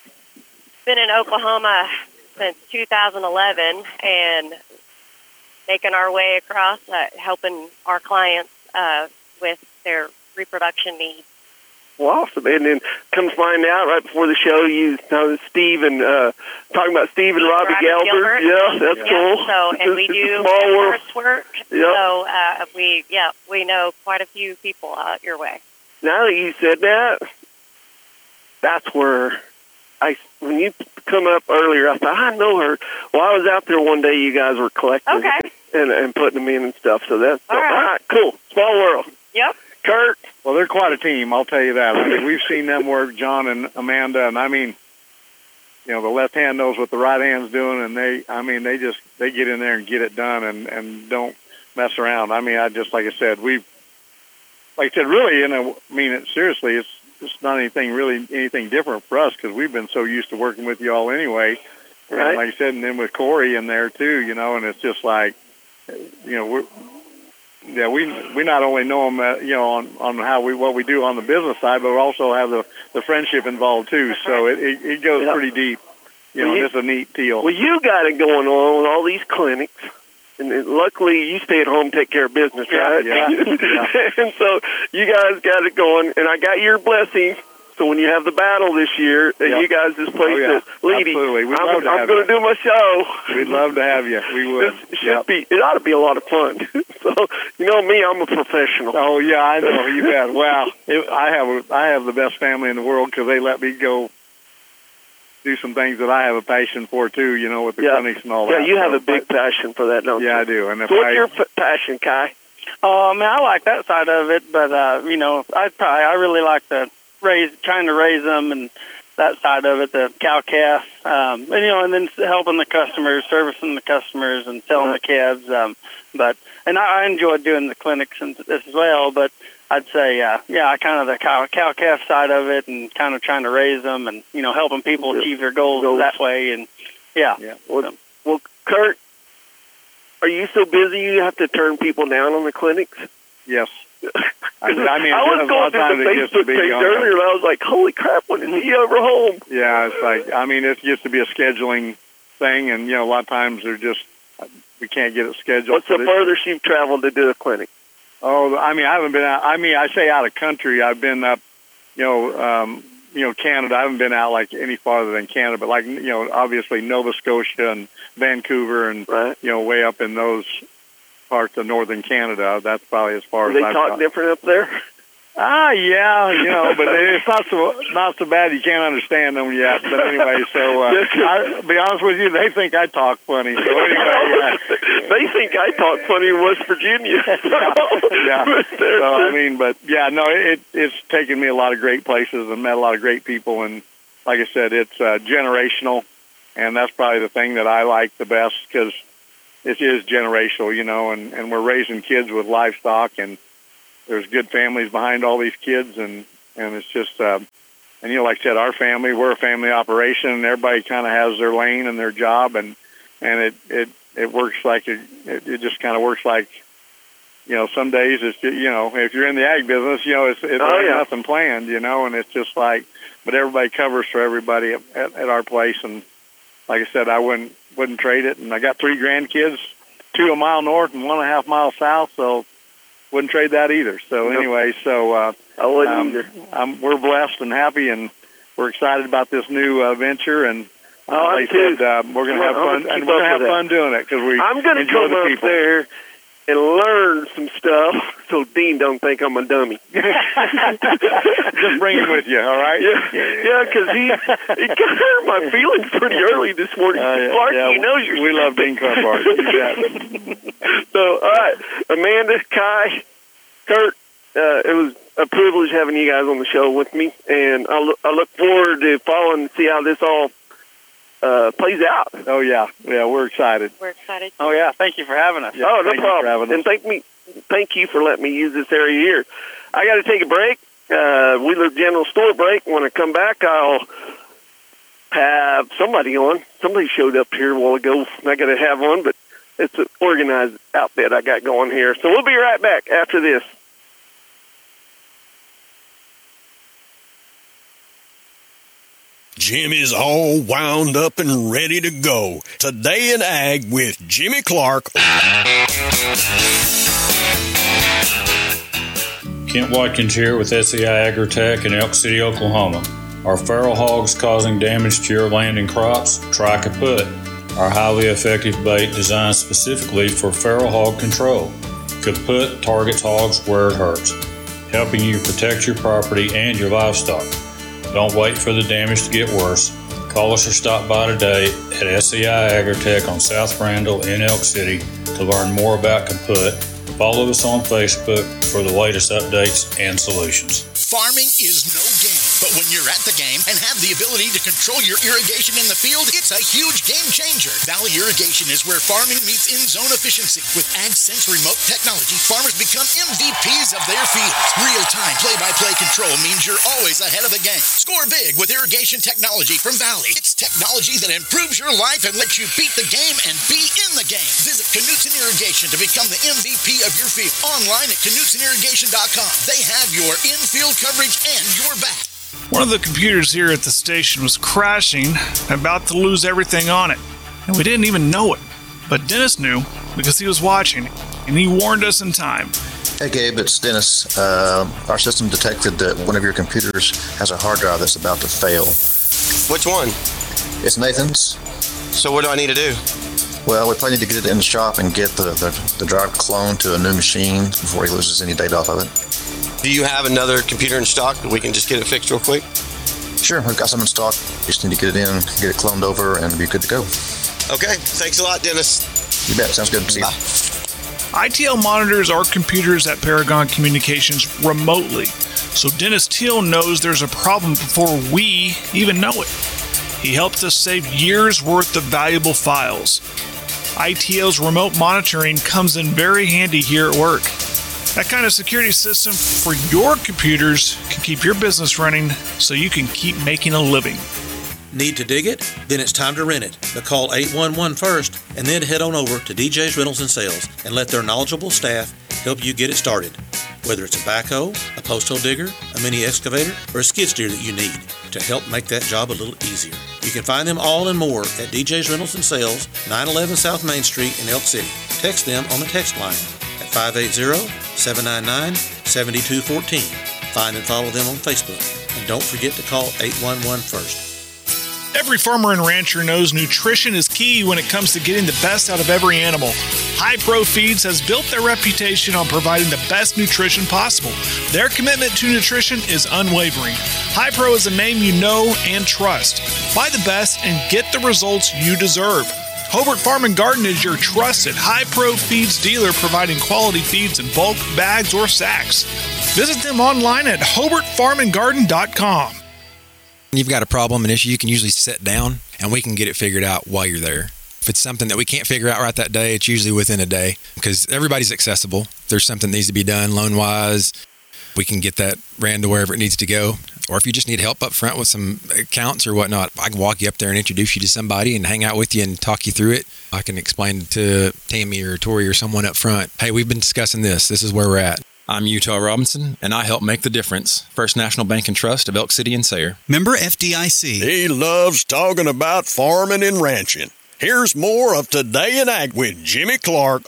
been in Oklahoma since two thousand eleven and making our way across, uh, helping our clients uh, with their reproduction needs. Well, awesome. And then come to find out, right before the show, you know Steve and uh, talking about Steve and Robbie, Robbie Gelbert. Gilbert. Yeah, that's Yeah, cool. So, and we do Small world. first work. Yep. So uh, we, yeah, we know quite a few people out your way. Now that you said that, that's where I, when you come up earlier, I thought, I know her. Well, I was out there one day, you guys were collecting Okay. and, and putting them in and stuff. So that's, All so, right. all right, cool. Small world. Yep. Kurt? Well, they're quite a team, I'll tell you that. I mean, we've seen them work, John and Amanda, and I mean, you know, the left hand knows what the right hand's doing, and they, I mean, they just, they get in there and get it done and, and don't mess around. I mean, I just, like I said, we've, like I said, really, you know, I mean, it, seriously, it's, it's not anything really, anything different for us because we've been so used to working with you all anyway. Right. And like I said, and then with Corey in there too, you know, and it's just like, you know, we're, yeah, we we not only know them, uh, you know, on, on how we what we do on the business side, but we also have the, the friendship involved too. So it it, it goes Yep. pretty deep. You Well, know, you- it's a neat deal. Well, you got it going on with all these clinics. And and luckily, you stay at home, take care of business, Yeah, right? yeah, yeah. And so you guys got it going, and I got your blessing. So when you have the battle this year, and Yep. you guys just place Oh, yeah. it, Leedy, Absolutely. We'd I'm, love to I'm have going you. to do my show. We'd love to have you. We would. This should Yep. be. It ought to be a lot of fun. So you know me, I'm a professional. Oh yeah, I know you bet. Wow, it, I have a, I have the best family in the world because they let me go do some things that I have a passion for too. You know, with the Yeah. clinics and all Yeah, that. you have So, a big passion for that, don't you? Yeah, I do. And if So what's I, your f- passion, Kai? Oh, I mean, I like that side of it, but uh, you know, I probably I really like the raise, trying to raise them and that side of it, the cow calf, um, and you know, and then helping the customers, servicing the customers, and selling Right. the calves. Um, but and I, I enjoy doing the clinics and as well. But I'd say, uh, yeah, I kind of the cow, cow calf side of it, and kind of trying to raise them, and you know, helping people achieve their goals, Goals. that way. And yeah, yeah. Well, well, Kurt, are you so busy you have to turn people down on the clinics? yes. I, I mean, I was a lot going of times through it the gets to Facebook be page on earlier, and I was like, "Holy crap! When is he ever home?" Yeah, it's like, I mean, it gets to be a scheduling thing, and, you know, a lot of times they're just, we can't get it scheduled. What's the But it- furthest you've traveled to do a clinic? Oh, I mean, I haven't been out, I mean, I say out of country, I've been up you know, um, you know, Canada. I haven't been out like any farther than Canada, but like, you know, obviously Nova Scotia and Vancouver and, right. you know, way up in those parts of northern Canada. That's probably as far Do as they I've talk got. different up there? Ah, yeah, you know, but it's not so not so bad you can't understand them yet. But anyway, so uh, I, to be honest with you, they think I talk funny. So anyway, uh, they think I talk funny in West Virginia. yeah. So I mean, but yeah, no, it it's taken me a lot of great places and met a lot of great people, and like I said, it's uh, generational, and that's probably the thing that I like the best because it is generational, you know, and and we're raising kids with livestock and. There's good families behind all these kids, and, and it's just, uh, and, you know, like I said, our family, we're a family operation, and everybody kind of has their lane and their job, and, and it, it, it works like, a, it, it just kind of works like, you know, some days it's, you know, if you're in the ag business, you know, it's, it's oh, yeah. nothing planned, you know, and it's just like, but everybody covers for everybody at, at, at our place, and like I said, I wouldn't, wouldn't trade it, and I got three grandkids, two a mile north and one and a half miles south, so wouldn't trade that either. So anyway, so uh, I wouldn't um, either. Um, we're blessed and happy, and we're excited about this new uh, venture. And uh, oh, like I said, uh, we're going to have fun, and we're going to have fun doing it because we. I'm going to enjoy come the up people. there and learn some stuff so Dean don't think I'm a dummy. Just bring him with you, all right? Yeah, yeah, because he he kind of hurt my feelings pretty early this morning. Uh, yeah, Clark, yeah, you know you're we love Dean Carpart. So, all right, Amanda, Kai, Kurt, uh, it was a privilege having you guys on the show with me, and I look, I look forward to following and see how this all uh, plays out. Oh, yeah. Yeah, we're excited. We're excited. Oh, yeah. Thank you for having us. Yeah, oh, no thank you for problem. having us. And thank me, thank you for letting me use this area here. I got to take a break. Uh, Wheeler General Store break. When I come back, I'll have somebody on. Somebody showed up here a while ago. I got to have one, but it's an organized outfit I got going here. So we'll be right back after this. Jimmy's all wound up and ready to go. Today in Ag with Jimmy Clark. Kent Watkins here with S E I Agritech in Elk City, Oklahoma. Are feral hogs causing damage to your land and crops? Try Kaput, our highly effective bait designed specifically for feral hog control. Kaput targets hogs where it hurts, helping you protect your property and your livestock. Don't wait for the damage to get worse. Call us or stop by today at S E I Agritech on South Randall in Elk City to learn more about Kaput. Follow us on Facebook for the latest updates and solutions. Farming is no game, but when you're at the game and have the ability to control your irrigation in the field, it's a huge game changer. Valley Irrigation is where farming meets in-zone efficiency. With AgSense remote technology, farmers become M V Ps of their fields. Real-time play-by-play control means you're always ahead of the game. Score big with irrigation technology from Valley. It's technology that improves your life and lets you beat the game and be in the game. Visit Knutson Irrigation to become the M V P of your field. Online at knutson irrigation dot com. They have your in-field coverage and your back. One of the computers here at the station was crashing, about to lose everything on it, and we didn't even know it. But Dennis knew because he was watching, and he warned us in time. Hey Gabe, it's Dennis. Uh, our system detected that one of your computers has a hard drive that's about to fail. Which one? It's Nathan's. So what do I need to do? Well, we probably need to get it in the shop and get the, the, the drive cloned to a new machine before he loses any data off of it. Do you have another computer in stock that we can just get it fixed real quick? Sure, we've got some in stock. Just need to get it in, get it cloned over, and be good to go. Okay, thanks a lot, Dennis. You bet, sounds good. See you. I T L monitors our computers at Paragon Communications remotely, so Dennis Teal knows there's a problem before we even know it. He helps us save years' worth of valuable files. I T L's remote monitoring comes in very handy here at work. That kind of security system for your computers can keep your business running so you can keep making a living. Need to dig it? Then it's time to rent it. But call eight one one first and then head on over to D J's Rentals and Sales and let their knowledgeable staff help you get it started. Whether it's a backhoe, a post hole digger, a mini excavator, or a skid steer that you need to help make that job a little easier. You can find them all and more at D J's Rentals and Sales, nine eleven South Main Street in Elk City. Text them on the text line at five eight zero, seven nine nine, seven two one four. Find and follow them on Facebook. And don't forget to call eight one one first. Every farmer and rancher knows nutrition is key when it comes to getting the best out of every animal. High Pro Feeds has built their reputation on providing the best nutrition possible. Their commitment to nutrition is unwavering. High Pro is a name you know and trust. Buy the best and get the results you deserve. Hobart Farm and Garden is your trusted High Pro Feeds dealer, providing quality feeds in bulk, bags, or sacks. Visit them online at hobart farm and garden dot com. You've got a problem, an issue, you can usually sit down and we can get it figured out while you're there. If it's something that we can't figure out right that day, it's usually within a day because everybody's accessible. If there's something that needs to be done loan-wise, we can get that ran to wherever it needs to go. Or if you just need help up front with some accounts or whatnot, I can walk you up there and introduce you to somebody and hang out with you and talk you through it. I can explain to Tammy or Tori or someone up front, hey, we've been discussing this. This is where we're at. I'm Utah Robinson, and I help make the difference. First National Bank and Trust of Elk City and Sayre. Member F D I C. He loves talking about farming and ranching. Here's more of Today in Ag with Jimmy Clark.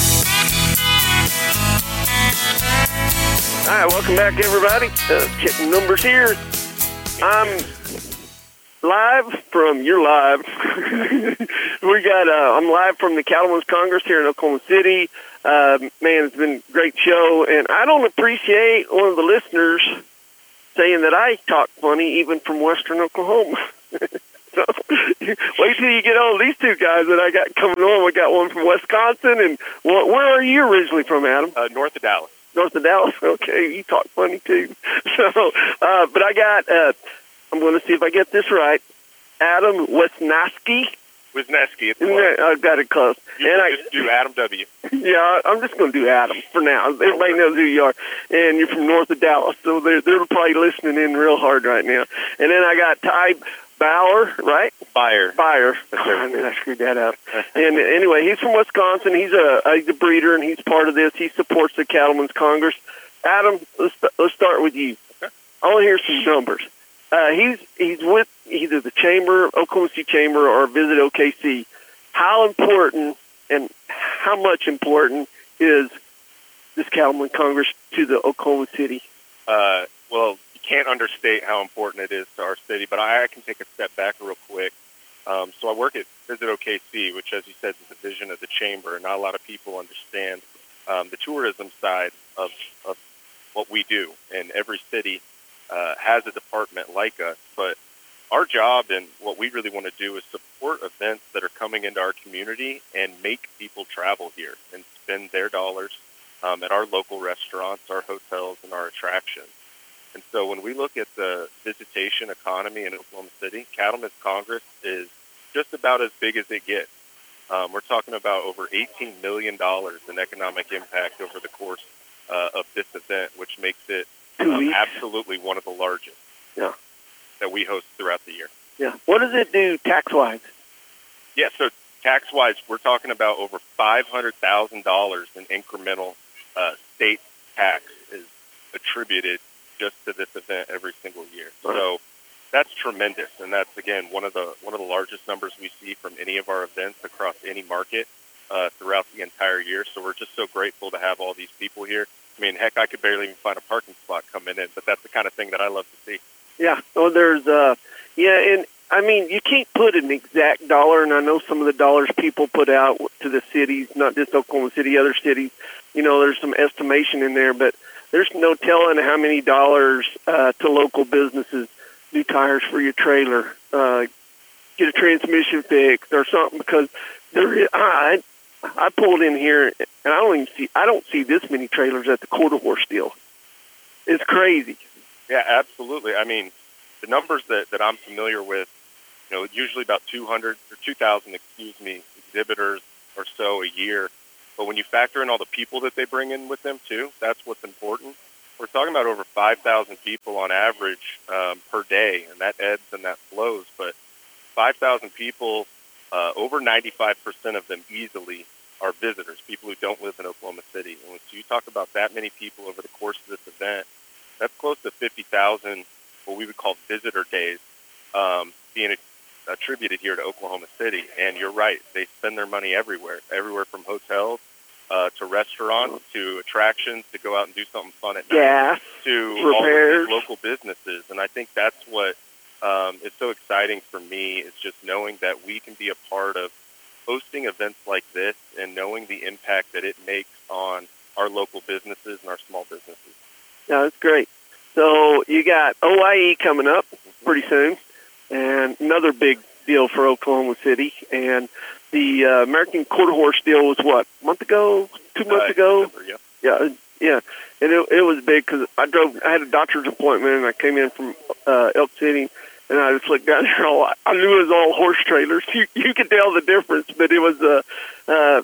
All right, welcome back, everybody. Uh, checking numbers here. I'm live from, you're live. we got, uh, I'm live from the Cattlemen's Congress here in Oklahoma City. Uh, man, it's been a great show, and I don't appreciate one of the listeners saying that I talk funny even from western Oklahoma. So, wait till you get on these two guys that I got coming on. We got one from Wisconsin, and well, where are you originally from, Adam? Uh, north of Dallas. North of Dallas? Okay, you talk funny, too. So, uh, but I got, uh, I'm going to see if I get this right, Adam Wisnaski. Wisniewski. It's I got it close. You and can I just do Adam W. Yeah, I'm just going to do Adam for now. Everybody knows who you are. And you're from north of Dallas, so they're, they're probably listening in real hard right now. And then I got Ty Bauer, right? Buyer. Buyer. Oh, I mean, I screwed that up. And anyway, he's from Wisconsin. He's a, he's a breeder, and he's part of this. He supports the Cattlemen's Congress. Adam, let's, let's start with you. Okay. I want to hear some numbers. Uh, he's he's with either the Chamber, Oklahoma City Chamber, or Visit O K C. How important and how much important is this Cattlemen's Congress to the Oklahoma City? Uh, well, you can't understate how important it is to our city, but I, I can take a step back real quick. Um, so I work at Visit O K C, which, as you said, is a division of the Chamber, and not a lot of people understand um, the tourism side of, of what we do. And every city uh, has a department like us, but our job and what we really want to do is support events that are coming into our community and make people travel here and spend their dollars um, at our local restaurants, our hotels, and our attractions. And so when we look at the visitation economy in Oklahoma City, Cattlemen's Congress is just about as big as it gets. Um, we're talking about over eighteen million dollars in economic impact over the course uh, of this event, which makes it um, absolutely one of the largest. Yeah. That we host throughout the year. Yeah. What does it do tax-wise? Yeah, so tax-wise, we're talking about over five hundred thousand dollars in incremental uh, state tax is attributed just to this event every single year. So that's tremendous, and that's, again, one of the one of the largest numbers we see from any of our events across any market uh, throughout the entire year. So we're just so grateful to have all these people here. I mean, heck, I could barely even find a parking spot coming in, but that's the kind of thing that I love to see. Yeah, well, there's, uh, yeah, and I mean, you can't put an exact dollar, and I know some of the dollars people put out to the cities, not just Oklahoma City, other cities, you know, there's some estimation in there, but there's no telling how many dollars uh, to local businesses, new tires for your trailer, uh, get a transmission fixed or something, because there is, I, I pulled in here, and I don't even see, I don't see this many trailers at the quarter horse deal. It's crazy. Yeah, absolutely. I mean, the numbers that, that I'm familiar with, you know, usually about two hundred or two thousand, excuse me, exhibitors or so a year. But when you factor in all the people that they bring in with them too, that's what's important. We're talking about over five thousand people on average um, per day, and that ebbs and that flows. But five thousand people, uh, over ninety-five percent of them easily are visitors, people who don't live in Oklahoma City. And when you talk about that many people over the course of this event, that's close to fifty thousand, what we would call visitor days, um, being attributed here to Oklahoma City. And you're right, they spend their money everywhere, everywhere from hotels uh, to restaurants, to attractions, to go out and do something fun at night, Gas, to all of repairs. these local businesses. And I think that's what um, is so exciting for me, is just knowing that we can be a part of hosting events like this and knowing the impact that it makes on our local businesses and our small businesses. Yeah, that's great. So you got O I E coming up pretty soon, and another big deal for Oklahoma City. And the uh, American Quarter Horse deal was what, a month ago, two months Uh, ago? December, yeah. Yeah, yeah. And it, it was big because I drove. I had a doctor's appointment, and I came in from uh, Elk City, and I just looked down there. All, I knew it was all horse trailers. You you could tell the difference, but it was uh, uh,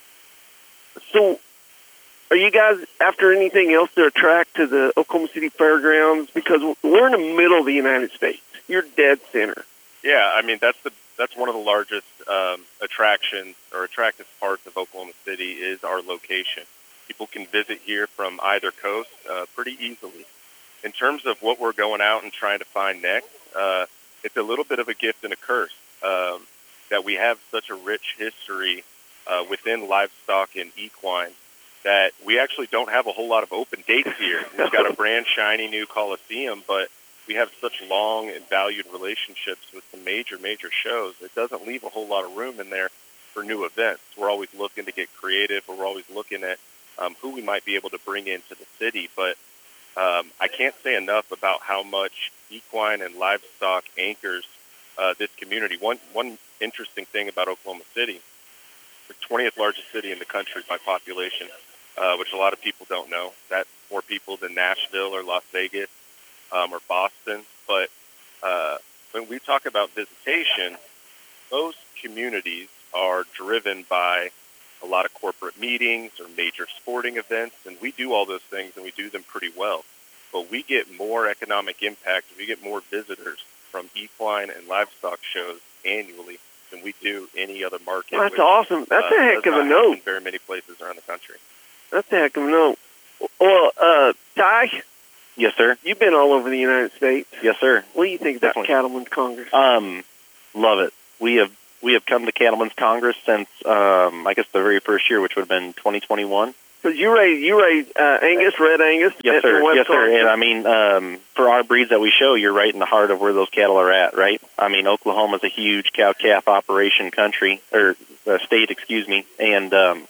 so. Are you guys after anything else to attract to the Oklahoma City Fairgrounds? Because we're in the middle of the United States. You're dead center. Yeah, I mean, that's the that's one of the largest um, attractions or attractive parts of Oklahoma City is our location. People can visit here from either coast uh, pretty easily. In terms of what we're going out and trying to find next, uh, it's a little bit of a gift and a curse um, that we have such a rich history uh, within livestock and equine that we actually don't have a whole lot of open dates here. We've got a brand shiny new Coliseum, but we have such long and valued relationships with some major, major shows. It doesn't leave a whole lot of room in there for new events. We're always looking to get creative, or we're always looking at um, who we might be able to bring into the city. But um, I can't say enough about how much equine and livestock anchors uh, this community. One, one interesting thing about Oklahoma City, the twentieth largest city in the country by population, uh, which a lot of people don't know. That's more people than Nashville or Las Vegas um, or Boston. But uh, when we talk about visitation, most communities are driven by a lot of corporate meetings or major sporting events, and we do all those things, and we do them pretty well. But we get more economic impact, we get more visitors from equine and livestock shows annually than we do any other market. Well, that's which, awesome. That's uh, a heck does of a not note. happen in very many places around the country. That's a heck of a note. Well, uh, Ty? Yes, sir. You've been all over the United States. Yes, sir. What do you think about Definitely. Cattlemen's Congress? Um, love it. We have we have come to Cattlemen's Congress since um, I guess the very first year, which would have been twenty twenty-one. Because you raise you raise uh, Angus, Red Angus. Yes, at the sir. West Yes, sir. Coast. And I mean, um, for our breeds that we show, you're right in the heart of where those cattle are at, right? I mean, Oklahoma's a huge cow-calf operation country, or uh, state, excuse me, and um,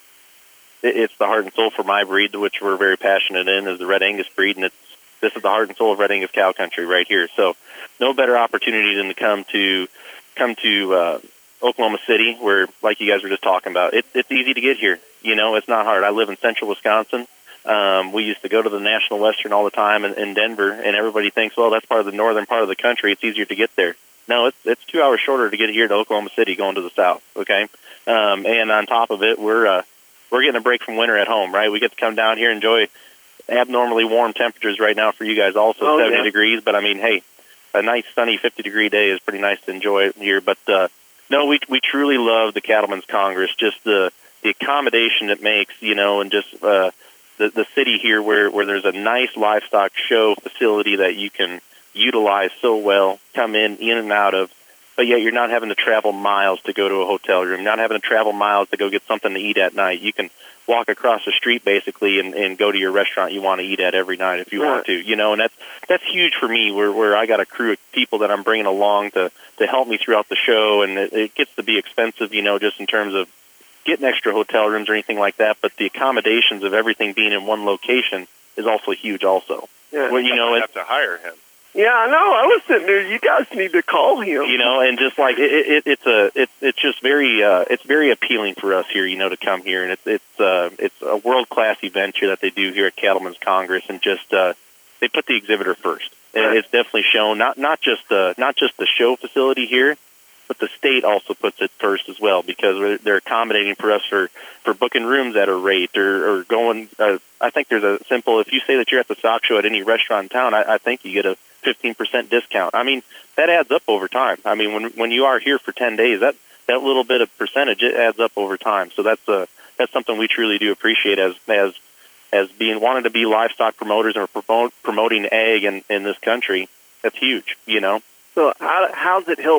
it, it's the heart and soul for my breed, which we're very passionate in, is the Red Angus breed, and it's this is the heart and soul of Red Angus cow country right here. So, no better opportunity than to come to come to uh, Oklahoma City, where, like you guys were just talking about, it, it's easy to get here. You know, it's not hard. I live in central Wisconsin. Um, we used to go to the National Western all the time in, in Denver, and everybody thinks, well, that's part of the northern part of the country. It's easier to get there. No, it's it's two hours shorter to get here to Oklahoma City going to the south, okay? Um, and on top of it, we're uh, we're getting a break from winter at home, right? We get to come down here and enjoy abnormally warm temperatures right now for you guys also, Oh, seventy yeah. degrees. But, I mean, hey, a nice sunny fifty-degree day is pretty nice to enjoy here. But, uh, no, we we truly love the Cattlemen's Congress, just the the accommodation it makes, you know, and just uh, the the city here where, where there's a nice livestock show facility that you can utilize so well, come in, in and out of, but yet you're not having to travel miles to go to a hotel room, not having to travel miles to go get something to eat at night. You can walk across the street basically and, and go to your restaurant you want to eat at every night if you Right. want to, you know, and that's that's huge for me where, where I got a crew of people that I'm bringing along to, to help me throughout the show, and it, it gets to be expensive, you know, just in terms of getting extra hotel rooms or anything like that, but the accommodations of everything being in one location is also huge also. Yeah. Well, you know, I it, have to hire him. Yeah, I know. I was sitting there. You guys need to call him. you know, and just like it, it it's a it's it's just very uh, it's very appealing for us here, you know, to come here, and it's it's uh, it's a world class event here that they do here at Cattlemen's Congress, and just uh, they put the exhibitor first. And it's definitely shown not not just the not just the show facility here, but the state also puts it first as well, because they're- they're accommodating for us for, for booking rooms at a rate or, or going. Uh, I think there's a simple, if you say that you're at the stock show at any restaurant in town, I, I think you get a fifteen percent discount. I mean, that adds up over time. I mean, when when you are here for ten days, that, that little bit of percentage, it adds up over time. So that's a, that's something we truly do appreciate as as as being wanting to be livestock promoters and promote, promoting ag in, in this country. That's huge, you know. So how how's it help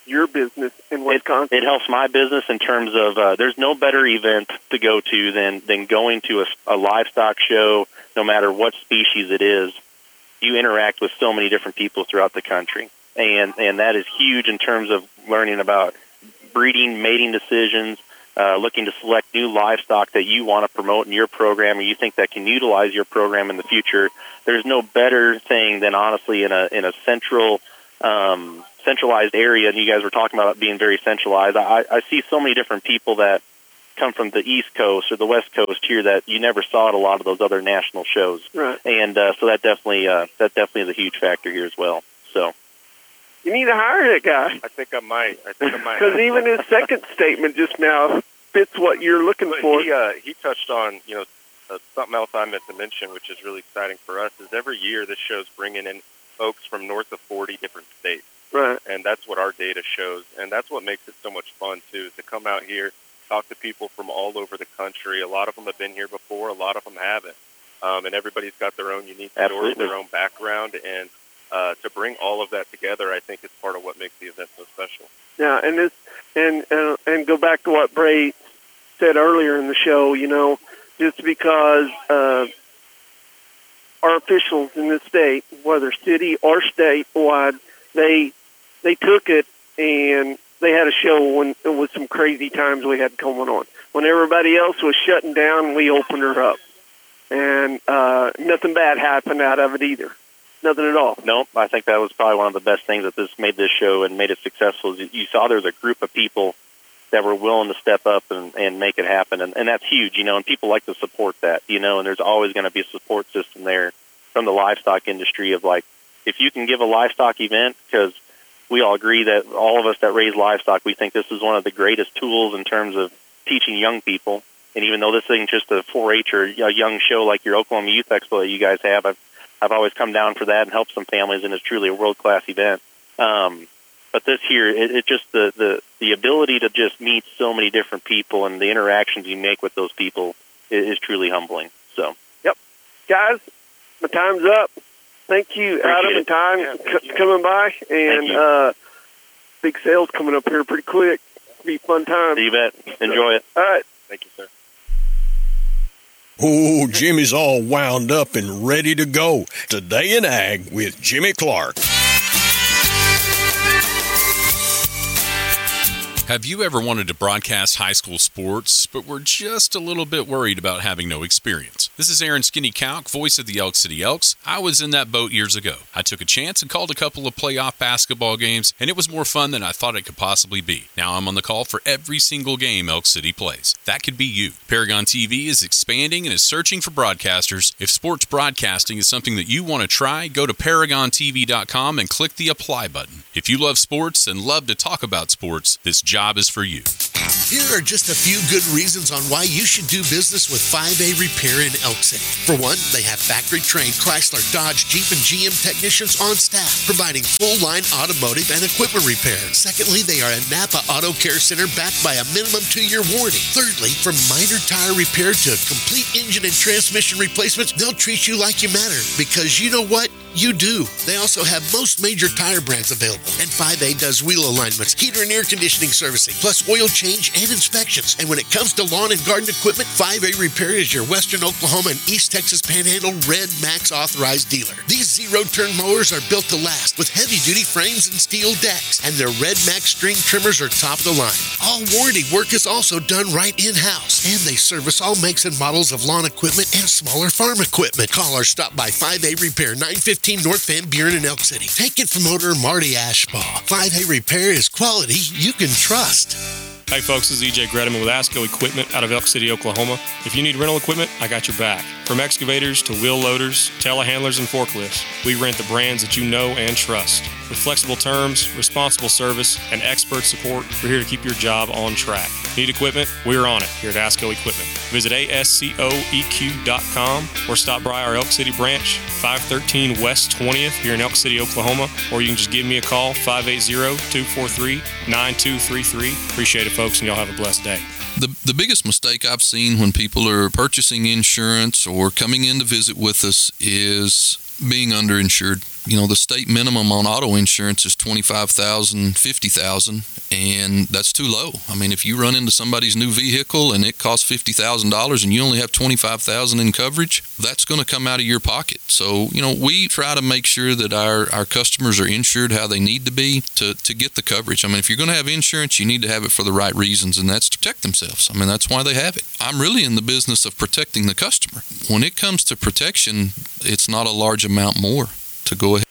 your business in Wisconsin? It, it helps my business in terms of uh, there's no better event to go to than, than going to a, a livestock show, no matter what species it is. You interact with so many different people throughout the country, and, and that is huge in terms of learning about breeding, mating decisions, uh, looking to select new livestock that you want to promote in your program or you think that can utilize your program in the future. There's no better thing than honestly in a in a central um, centralized area, and you guys were talking about it being very centralized. I, I see so many different people that come from the East Coast or the West Coast here that you never saw at a lot of those other national shows. Right. And uh, so that definitely uh, that definitely is a huge factor here as well. So you need to hire that guy. I think I might. I think I might. Because even his second statement just now fits what you're looking but for. He, uh, he touched on, you know, uh, something else I meant to mention, which is really exciting for us, is every year this show's bringing in folks from north of forty different states. Right. And that's what our data shows. And that's what makes it so much fun, too, is to come out here, talk to people from all over the country. A lot of them have been here before. A lot of them haven't. Um, and everybody's got their own unique story, Absolutely. their own background. And uh, to bring all of that together, I think is part of what makes the event so special. Yeah, and this and and, and go back to what Bray said earlier in the show, you know, just because uh, our officials in this state, whether city or statewide, they they took it and they had a show when it was some crazy times we had going on. When everybody else was shutting down, we opened her up. And uh, nothing bad happened out of it either. Nothing at all. Nope. I think that was probably one of the best things that this made this show and made it successful. Is you saw there's a group of people that were willing to step up and, and make it happen. And, and that's huge, you know, and people like to support that, you know, and there's always going to be a support system there from the livestock industry of like, if you can give a livestock event, because we all agree that all of us that raise livestock, we think this is one of the greatest tools in terms of teaching young people. And even though this isn't just a four H or a young show like your Oklahoma Youth Expo that you guys have, I've, I've always come down for that and helped some families, and it's truly a world-class event. Um, but this here, it, it just the, the, the ability to just meet so many different people and the interactions you make with those people is, is truly humbling. So, yep. Guys, my time's up. Thank you, Appreciate Adam it. and Time, Yeah, c- coming by. And you. uh, big sales coming up here pretty quick. It'll be a fun time. You bet. Enjoy it. All right. Thank you, sir. Oh, Jimmy's all wound up and ready to go. Today in Ag with Jimmy Clark. Have you ever wanted to broadcast high school sports, but were just a little bit worried about having no experience? This is Aaron Skinny Kalk, voice of the Elk City Elks. I was in that boat years ago. I took a chance and called a couple of playoff basketball games, and it was more fun than I thought it could possibly be. Now I'm on the call for every single game Elk City plays. That could be you. Paragon T V is expanding and is searching for broadcasters. If sports broadcasting is something that you want to try, go to paragon t v dot com and click the apply button. If you love sports and love to talk about sports, this job is for you. Here are just a few good reasons on why you should do business with five A Repair in Elk City. For one, they have factory-trained Chrysler, Dodge, Jeep, and G M technicians on staff, providing full-line automotive and equipment repair. Secondly, they are a Napa Auto Care Center backed by a minimum two-year warranty. Thirdly, from minor tire repair to complete engine and transmission replacements, they'll treat you like you matter, because you know what? You do. They also have most major tire brands available. And five A does wheel alignments, heater and air conditioning servicing, plus oil change and inspections. And when it comes to lawn and garden equipment, five A Repair is your Western Oklahoma and East Texas Panhandle Red Max authorized dealer. These zero-turn mowers are built to last with heavy-duty frames and steel decks. And their Red Max string trimmers are top of the line. All warranty work is also done right in-house. And they service all makes and models of lawn equipment and smaller farm equipment. Call or stop by five A Repair, nine fifteen North Van Buren in Elk City. Take it from owner Marty Ashbaugh. five A Repair is quality you can trust. Hey folks, this is E J Gredeman with ASCO Equipment out of Elk City, Oklahoma. If you need rental equipment, I got your back. From excavators to wheel loaders, telehandlers, and forklifts, we rent the brands that you know and trust. With flexible terms, responsible service, and expert support, we're here to keep your job on track. Need equipment? We're on it here at ASCO Equipment. Visit A S C O E Q dot com or stop by our Elk City branch, five thirteen West twentieth here in Elk City, Oklahoma, or you can just give me a call, five eight zero, two four three, nine two three three. Appreciate it, folks, and y'all have a blessed day. The, the biggest mistake I've seen when people are purchasing insurance or coming in to visit with us is being underinsured. you know, the state minimum on auto insurance is twenty-five thousand dollars, fifty thousand dollars, and that's too low. I mean, if you run into somebody's new vehicle and it costs fifty thousand dollars and you only have twenty-five thousand dollars in coverage, that's going to come out of your pocket. So, you know, we try to make sure that our, our customers are insured how they need to be to, to get the coverage. I mean, if you're going to have insurance, you need to have it for the right reasons, and that's to protect themselves. I mean, that's why they have it. I'm really in the business of protecting the customer. When it comes to protection, it's not a large amount more to go ahead.